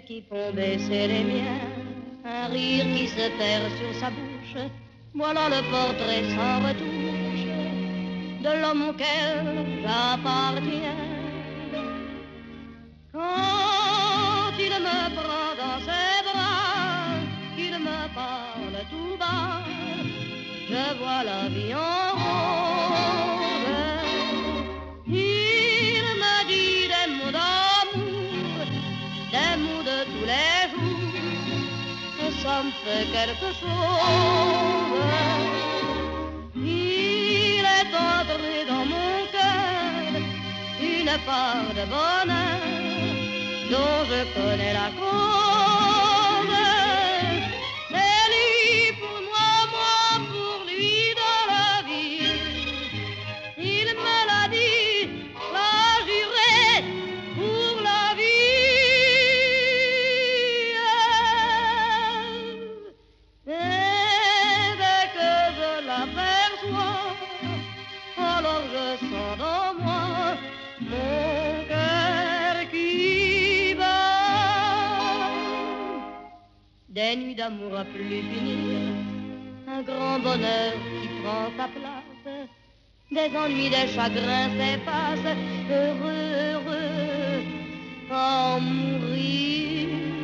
qui font baisser les miens, un rire qui se perd sur sa bouche. Voilà le portrait sans retouche de l'homme auquel j'appartiens. Quand il me prend dans ses bras, qu'il me parle tout bas, je vois la vie en rose. Il me dit des mots d'amour, des mots de tous les jours, et ça me fait quelque chose. Il est entré dans mon cœur une part de bonheur dont je connais la cause. C'est lui pour moi, moi pour lui dans la vie. Il me l'a dit, l'a juré pour la vie. Et dès que je l'aperçois, alors je sens dans moi mon cœur qui bat. Des nuits d'amour à plus finir, un grand bonheur qui prend sa place, des ennuis, des chagrins s'effacent, heureux, heureux, à en mourir.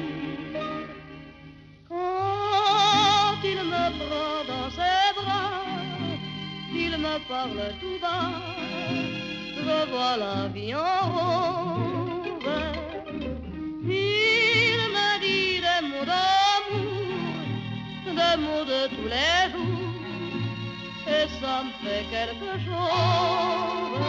Quand il me prend dans ses bras, il me parle tout bas, je vois la vie en rose. Il me dit des mots d'amour, des mots de tous les jours, et ça me fait quelque chose.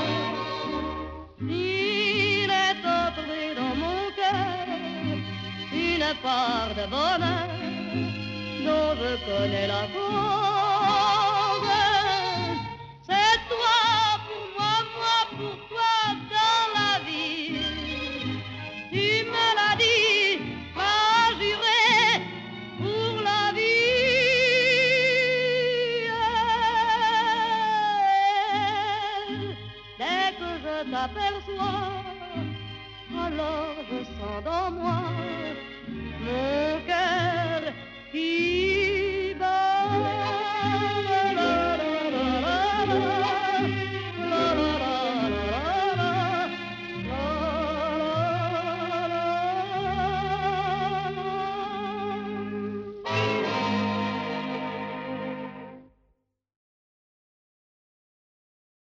Il est entré dans mon cœur une part de bonheur dont je connais la cause.